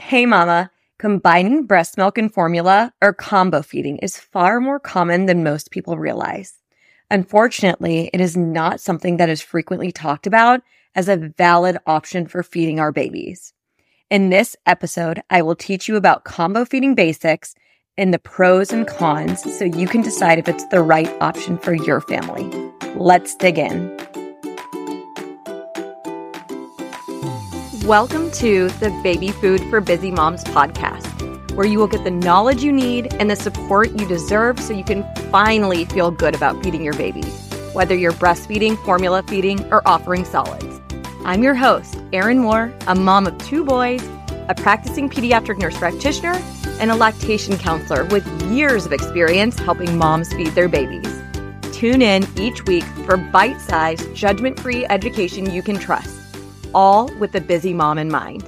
Hey mama, combining breast milk and formula or combo feeding is far more common than most people realize. Unfortunately, it is not something that is frequently talked about as a valid option for feeding our babies. In this episode, I will teach you about combo feeding basics and the pros and cons so you can decide if it's the right option for your family. Let's dig in. Welcome to the Baby Food for Busy Moms podcast, where you will get the knowledge you need and the support you deserve so you can finally feel good about feeding your baby, whether you're breastfeeding, formula feeding, or offering solids. I'm your host, Erin Moore, a mom of 2 boys, a practicing pediatric nurse practitioner, and a lactation counselor with years of experience helping moms feed their babies. Tune in each week for bite-sized, judgment-free education you can trust, all with the busy mom in mind.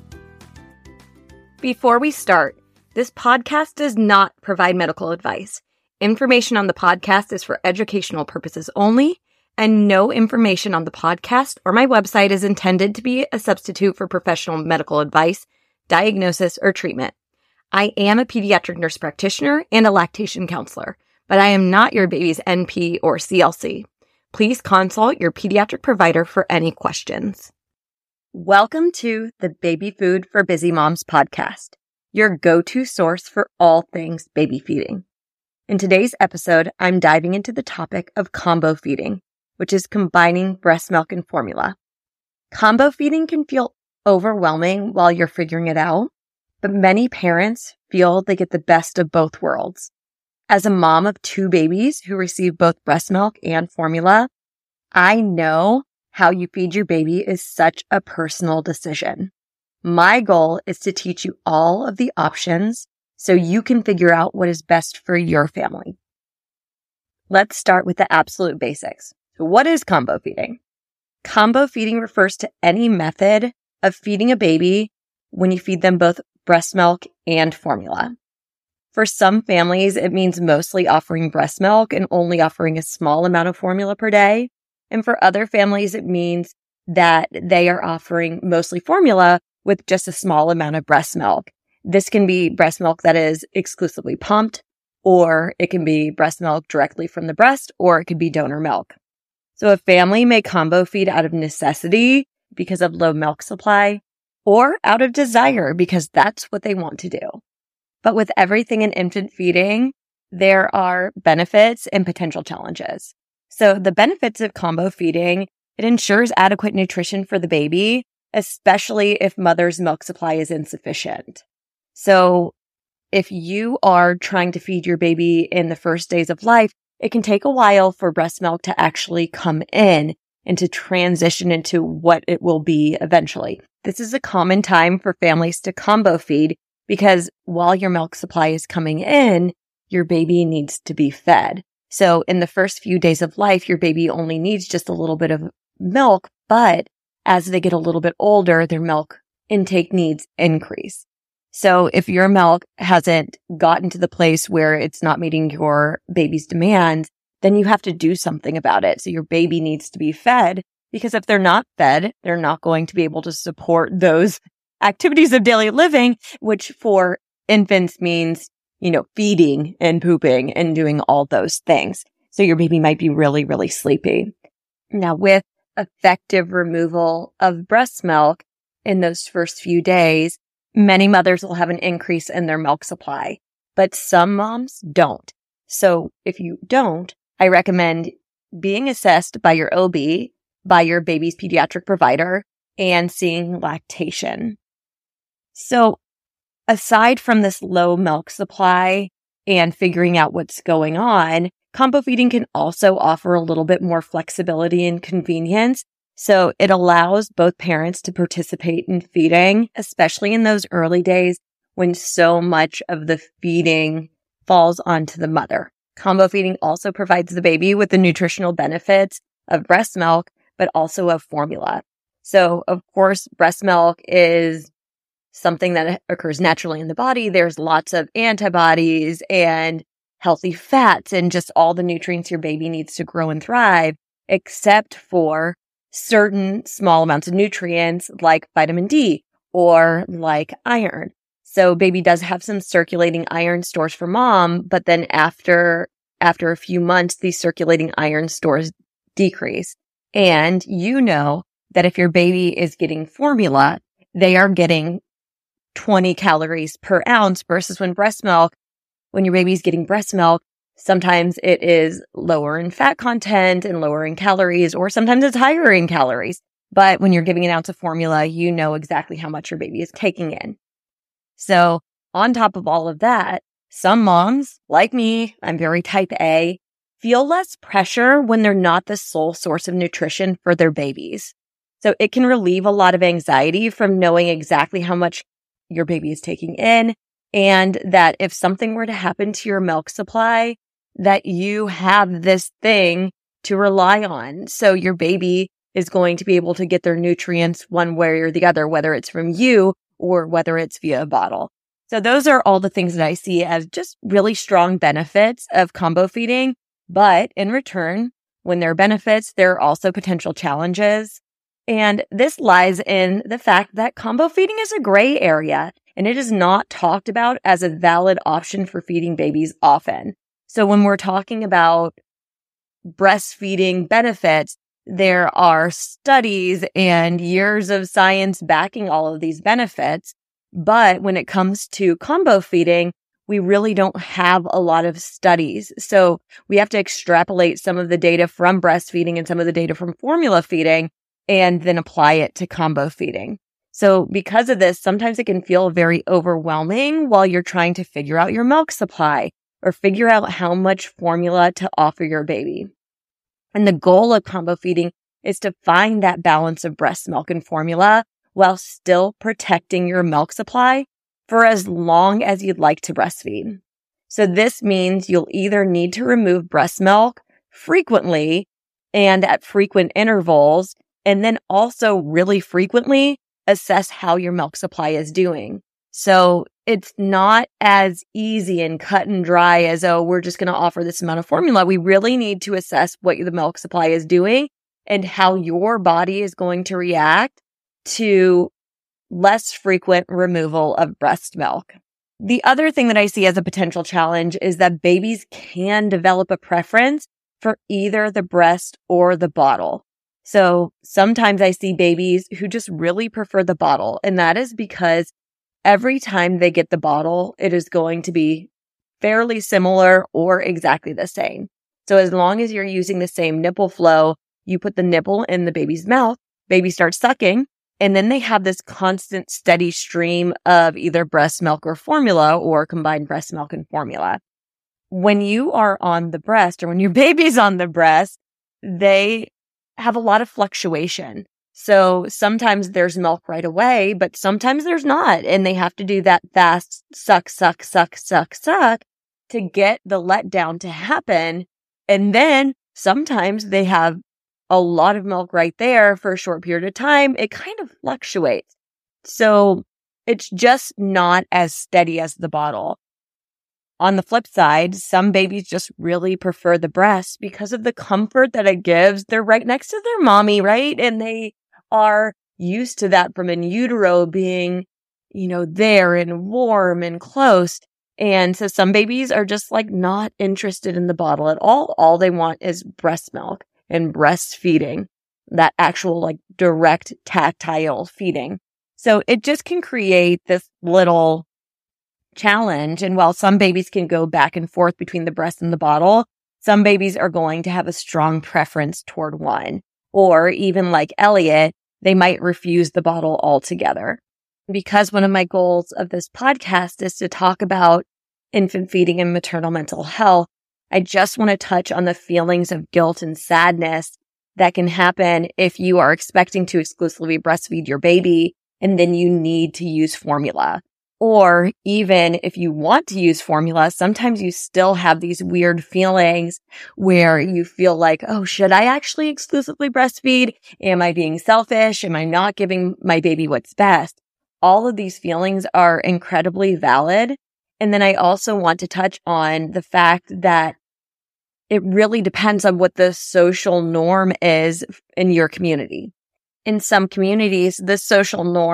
Before we start, this podcast does not provide medical advice. Information on the podcast is for educational purposes only, and no information on the podcast or my website is intended to be a substitute for professional medical advice, diagnosis, or treatment. I am a pediatric nurse practitioner and a lactation counselor, but I am not your baby's NP or CLC. Please consult your pediatric provider for any questions. Welcome to the Baby Food for Busy Moms podcast, your go-to source for all things baby feeding. In today's episode, I'm diving into the topic of combo feeding, which is combining breast milk and formula. Combo feeding can feel overwhelming while you're figuring it out, but many parents feel they get the best of both worlds. As a mom of 2 babies who receive both breast milk and formula, I know how you feed your baby is such a personal decision. My goal is to teach you all of the options so you can figure out what is best for your family. Let's start with the absolute basics. So what is combo feeding? Combo feeding refers to any method of feeding a baby when you feed them both breast milk and formula. For some families, it means mostly offering breast milk and only offering a small amount of formula per day. And for other families, it means that they are offering mostly formula with just a small amount of breast milk. This can be breast milk that is exclusively pumped, or it can be breast milk directly from the breast, or it could be donor milk. So a family may combo feed out of necessity because of low milk supply, or out of desire because that's what they want to do. But with everything in infant feeding, there are benefits and potential challenges. So the benefits of combo feeding, it ensures adequate nutrition for the baby, especially if mother's milk supply is insufficient. So if you are trying to feed your baby in the first days of life, it can take a while for breast milk to actually come in and to transition into what it will be eventually. This is a common time for families to combo feed because while your milk supply is coming in, your baby needs to be fed. So in the first few days of life, your baby only needs just a little bit of milk, but as they get a little bit older, their milk intake needs increase. So if your milk hasn't gotten to the place where it's not meeting your baby's demands, then you have to do something about it. So your baby needs to be fed, because if they're not fed, they're not going to be able to support those activities of daily living, which for infants means feeding and pooping and doing all those things. So your baby might be really, really sleepy. Now, with effective removal of breast milk in those first few days, many mothers will have an increase in their milk supply, but some moms don't. So if you don't, I recommend being assessed by your OB, by your baby's pediatric provider, and seeing lactation. So aside from this low milk supply and figuring out what's going on, combo feeding can also offer a little bit more flexibility and convenience. So it allows both parents to participate in feeding, especially in those early days when so much of the feeding falls onto the mother. Combo feeding also provides the baby with the nutritional benefits of breast milk, but also of formula. So, of course, breast milk is something that occurs naturally in the body. There's lots of antibodies and healthy fats and just all the nutrients your baby needs to grow and thrive, except for certain small amounts of nutrients like vitamin D or like iron. So baby does have some circulating iron stores for mom, but then after a few months, these circulating iron stores decrease. And you know that if your baby is getting formula, they are getting 20 calories per ounce versus when your baby's getting breast milk, sometimes it is lower in fat content and lower in calories, or sometimes it's higher in calories. But when you're giving an ounce of formula, you know exactly how much your baby is taking in. So on top of all of that, some moms, like me, I'm very type A, feel less pressure when they're not the sole source of nutrition for their babies. So it can relieve a lot of anxiety from knowing exactly how much your baby is taking in, and that if something were to happen to your milk supply, that you have this thing to rely on. So your baby is going to be able to get their nutrients one way or the other, whether it's from you or whether it's via a bottle. So those are all the things that I see as just really strong benefits of combo feeding. But in return, when there are benefits, there are also potential challenges. And this lies in the fact that combo feeding is a gray area, and it is not talked about as a valid option for feeding babies often. So when we're talking about breastfeeding benefits, there are studies and years of science backing all of these benefits. But when it comes to combo feeding, we really don't have a lot of studies. So we have to extrapolate some of the data from breastfeeding and some of the data from formula feeding and then apply it to combo feeding. So because of this, sometimes it can feel very overwhelming while you're trying to figure out your milk supply or figure out how much formula to offer your baby. And the goal of combo feeding is to find that balance of breast milk and formula while still protecting your milk supply for as long as you'd like to breastfeed. So this means you'll either need to remove breast milk frequently and at frequent intervals, and then also really frequently assess how your milk supply is doing. So it's not as easy and cut and dry as, oh, we're just going to offer this amount of formula. We really need to assess what the milk supply is doing and how your body is going to react to less frequent removal of breast milk. The other thing that I see as a potential challenge is that babies can develop a preference for either the breast or the bottle. So sometimes I see babies who just really prefer the bottle, and that is because every time they get the bottle, it is going to be fairly similar or exactly the same. So as long as you're using the same nipple flow, you put the nipple in the baby's mouth, baby starts sucking, and then they have this constant steady stream of either breast milk or formula or combined breast milk and formula. When you are on the breast or when your baby's on the breast, they have a lot of fluctuation. So sometimes there's milk right away, but sometimes there's not. And they have to do that fast suck to get the letdown to happen. And then sometimes they have a lot of milk right there for a short period of time. It kind of fluctuates. So it's just not as steady as the bottle. On the flip side, some babies just really prefer the breast because of the comfort that it gives. They're right next to their mommy, right? And they are used to that from in utero being, there and warm and close. And so some babies are just like not interested in the bottle at all. All they want is breast milk and breastfeeding, that actual like direct tactile feeding. So it just can create this little challenge. And while some babies can go back and forth between the breast and the bottle, some babies are going to have a strong preference toward one. Or even like Elliot, they might refuse the bottle altogether. Because one of my goals of this podcast is to talk about infant feeding and maternal mental health, I just want to touch on the feelings of guilt and sadness that can happen if you are expecting to exclusively breastfeed your baby and then you need to use formula. Or even if you want to use formula, sometimes you still have these weird feelings where you feel like, oh, should I actually exclusively breastfeed? Am I being selfish? Am I not giving my baby what's best? All of these feelings are incredibly valid. And then I also want to touch on the fact that it really depends on what the social norm is in your community. In some communities, the social norm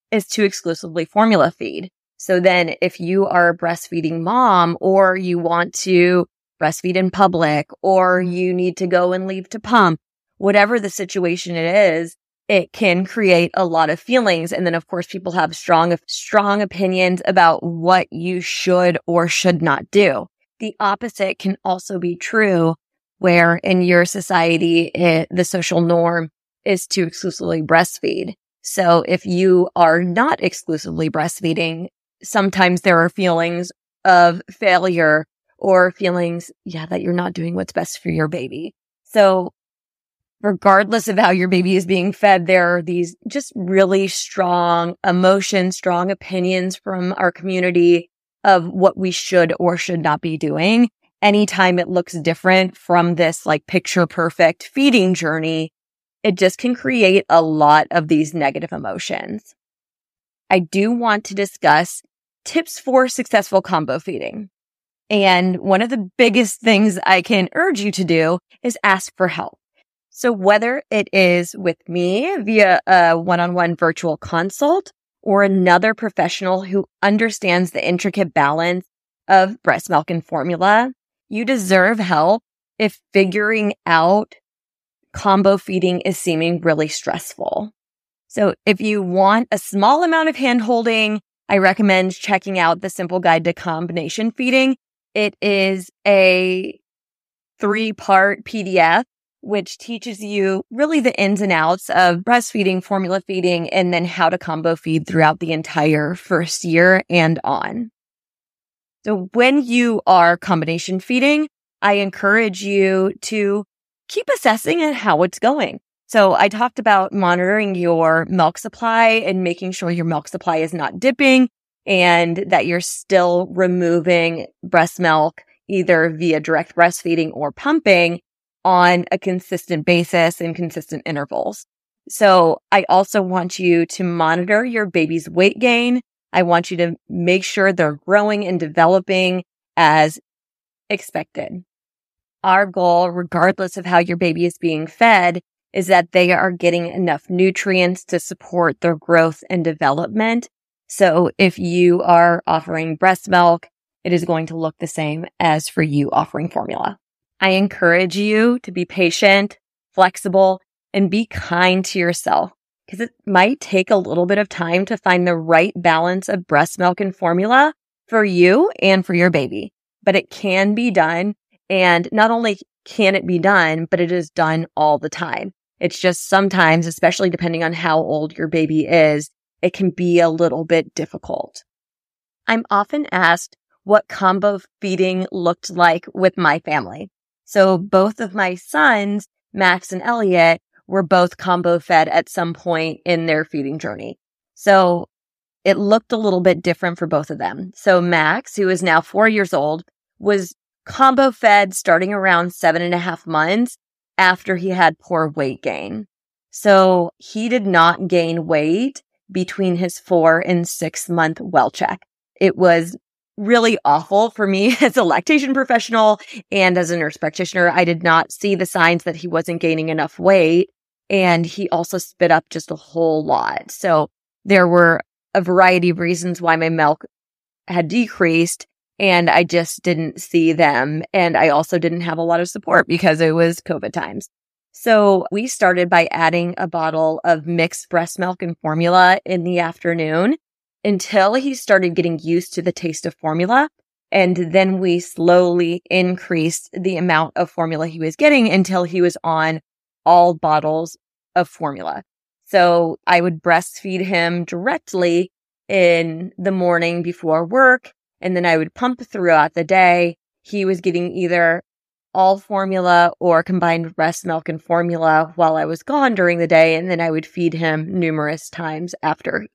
is to exclusively formula feed. So then if you are a breastfeeding mom, or you want to breastfeed in public, or you need to go and leave to pump, whatever the situation it is, it can create a lot of feelings. And then of course people have strong opinions about what you should or should not do. The opposite can also be true, where in your society, the social norm is to exclusively breastfeed. So if you are not exclusively breastfeeding, sometimes there are feelings of failure or feelings, that you're not doing what's best for your baby. So regardless of how your baby is being fed, there are these just really strong emotions, strong opinions from our community of what we should or should not be doing. Anytime it looks different from this like picture perfect feeding journey, it just can create a lot of these negative emotions. I do want to discuss tips for successful combo feeding. And one of the biggest things I can urge you to do is ask for help. So whether it is with me via a one-on-one virtual consult or another professional who understands the intricate balance of breast milk and formula, you deserve help if figuring out combo feeding is seeming really stressful. So if you want a small amount of hand-holding, I recommend checking out the Simple Guide to Combination Feeding. It is a 3-part PDF, which teaches you really the ins and outs of breastfeeding, formula feeding, and then how to combo feed throughout the entire first year and on. So when you are combination feeding, I encourage you to keep assessing at how it's going. So I talked about monitoring your milk supply and making sure your milk supply is not dipping and that you're still removing breast milk either via direct breastfeeding or pumping on a consistent basis and consistent intervals. So I also want you to monitor your baby's weight gain. I want you to make sure they're growing and developing as expected. Our goal, regardless of how your baby is being fed, is that they are getting enough nutrients to support their growth and development. So if you are offering breast milk, it is going to look the same as for you offering formula. I encourage you to be patient, flexible, and be kind to yourself, because it might take a little bit of time to find the right balance of breast milk and formula for you and for your baby. But it can be done. And not only can it be done, but it is done all the time. It's just sometimes, especially depending on how old your baby is, it can be a little bit difficult. I'm often asked what combo feeding looked like with my family. So both of my sons, Max and Elliot, were both combo fed at some point in their feeding journey. So it looked a little bit different for both of them. So Max, who is now 4 years old, was combo fed starting around 7.5 months after he had poor weight gain. So he did not gain weight between his 4 and 6 month well check. It was really awful for me as a lactation professional and as a nurse practitioner. I did not see the signs that he wasn't gaining enough weight. And he also spit up just a whole lot. So there were a variety of reasons why my milk had decreased, and I just didn't see them. And I also didn't have a lot of support because it was COVID times. So we started by adding a bottle of mixed breast milk and formula in the afternoon until he started getting used to the taste of formula. And then we slowly increased the amount of formula he was getting until he was on all bottles of formula. So I would breastfeed him directly in the morning before work, and then I would pump throughout the day. He was getting either all formula or combined breast milk and formula while I was gone during the day. And then I would feed him numerous times after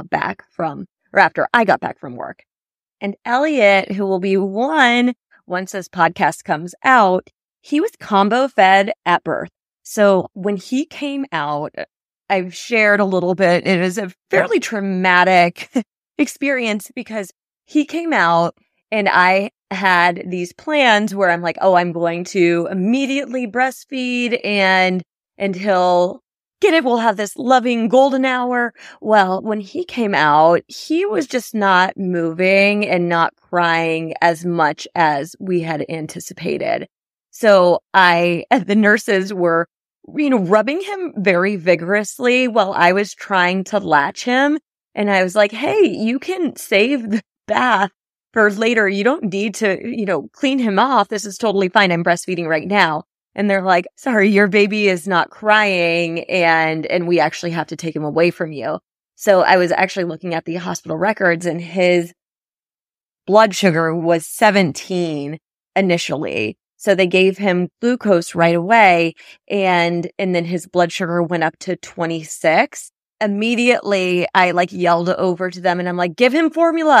after I got back from work. And Elliot, who will be 1 once this podcast comes out, he was combo fed at birth. So when he came out, I've shared a little bit. It was a fairly traumatic experience because he came out and I had these plans where I'm like, oh, I'm going to immediately breastfeed and until get it, we'll have this loving golden hour. Well, when he came out, he was just not moving and not crying as much as we had anticipated. So the nurses were, rubbing him very vigorously while I was trying to latch him. And I was like, hey, you can save the bath for later. You don't need to, clean him off. This is totally fine. I'm breastfeeding right now. And they're like, sorry, your baby is not crying and we actually have to take him away from you. So I was actually looking at the hospital records and his blood sugar was 17 initially. So they gave him glucose right away and then his blood sugar went up to 26. Immediately I yelled over to them and I'm like, give him formula.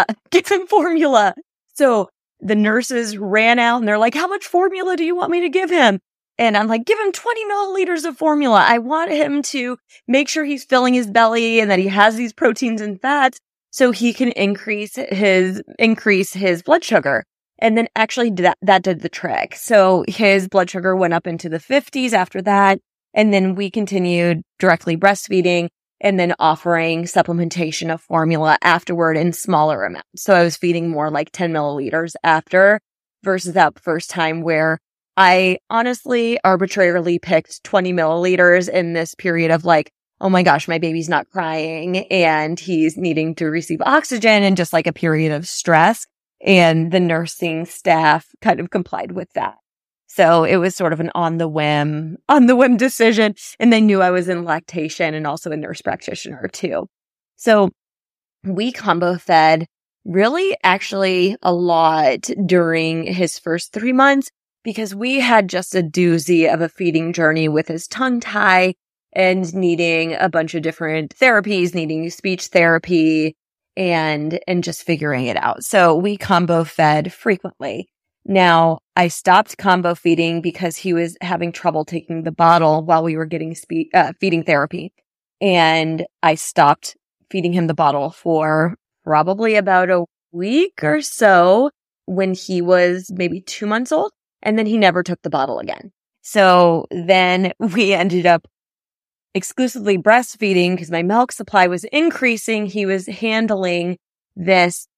So the nurses ran out and they're like, how much formula do you want me to give him? And I'm like, give him 20 milliliters of formula. I want him to make sure he's filling his belly and that he has these proteins and fats so he can increase his blood sugar. And then actually that did the trick. So his blood sugar went up into the 50s after that. And then we continued directly breastfeeding and then offering supplementation of formula afterward in smaller amounts. So I was feeding more like 10 milliliters after versus that first time where I honestly arbitrarily picked 20 milliliters in this period of oh my gosh, my baby's not crying and he's needing to receive oxygen and just a period of stress. And the nursing staff kind of complied with that. So it was sort of an on the whim decision. And they knew I was in lactation and also a nurse practitioner too. So we combo fed really actually a lot during his first 3 months because we had just a doozy of a feeding journey with his tongue tie and needing a bunch of different therapies, needing speech therapy and just figuring it out. So we combo fed frequently. Now, I stopped combo feeding because he was having trouble taking the bottle while we were getting feeding therapy. And I stopped feeding him the bottle for probably about a week or so when he was maybe 2 months old. And then he never took the bottle again. So then we ended up exclusively breastfeeding because my milk supply was increasing. He was handling this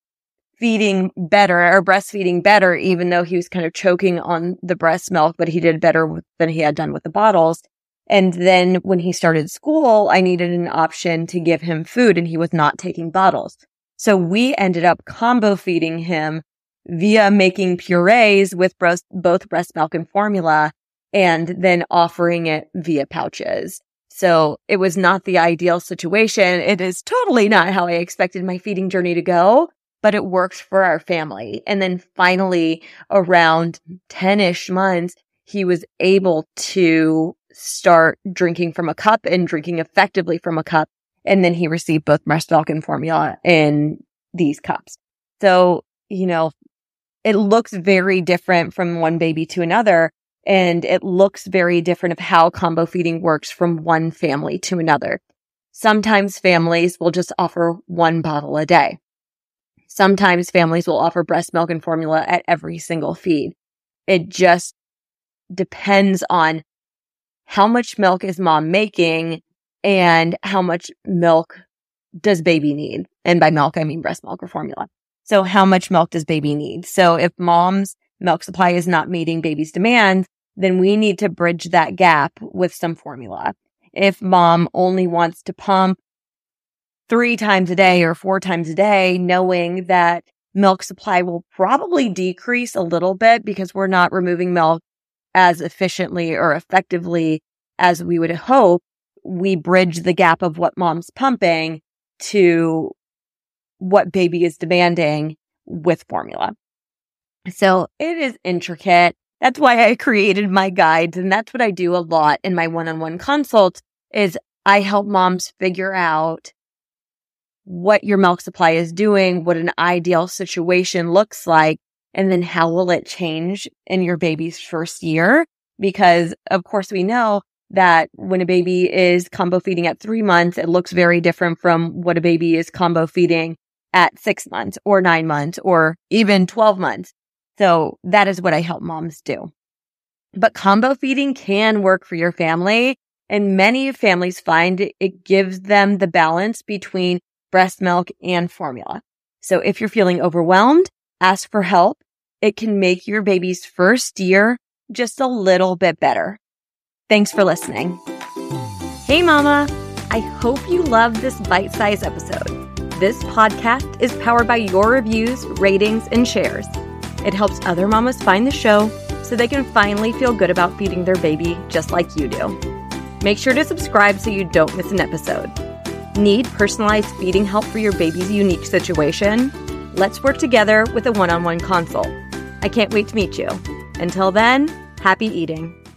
breastfeeding better, even though he was kind of choking on the breast milk, but he did better than he had done with the bottles. And then when he started school, I needed an option to give him food and he was not taking bottles. So we ended up combo feeding him via making purees with both breast milk and formula and then offering it via pouches. So it was not the ideal situation. It is totally not how I expected my feeding journey to go, but it worked for our family. And then finally, around 10-ish months, he was able to start drinking from a cup and drinking effectively from a cup. And then he received both breast milk and formula in these cups. So, it looks very different from one baby to another. And it looks very different of how combo feeding works from one family to another. Sometimes families will just offer 1 bottle a day. Sometimes families will offer breast milk and formula at every single feed. It just depends on how much milk is mom making and how much milk does baby need. And by milk, I mean breast milk or formula. So how much milk does baby need? So if mom's milk supply is not meeting baby's demand, then we need to bridge that gap with some formula. If mom only wants to pump 3 times a day or 4 times a day, knowing that milk supply will probably decrease a little bit because we're not removing milk as efficiently or effectively as we would hope, we bridge the gap of what mom's pumping to what baby is demanding with formula. So it is intricate. That's why I created my guides. And that's what I do a lot in my one-on-one consults is I help moms figure out what your milk supply is doing, what an ideal situation looks like, and then how will it change in your baby's first year? Because of course we know that when a baby is combo feeding at 3 months, it looks very different from what a baby is combo feeding at 6 months or 9 months or even 12 months. So that is what I help moms do. But combo feeding can work for your family. And many families find it gives them the balance between breast milk and formula. So if you're feeling overwhelmed, ask for help. It can make your baby's first year just a little bit better. Thanks for listening. Hey mama, I hope you loved this bite-sized episode. This podcast is powered by your reviews, ratings, and shares. It helps other mamas find the show so they can finally feel good about feeding their baby just like you do. Make sure to subscribe so you don't miss an episode. Need personalized feeding help for your baby's unique situation? Let's work together with a one-on-one consult. I can't wait to meet you. Until then, happy eating.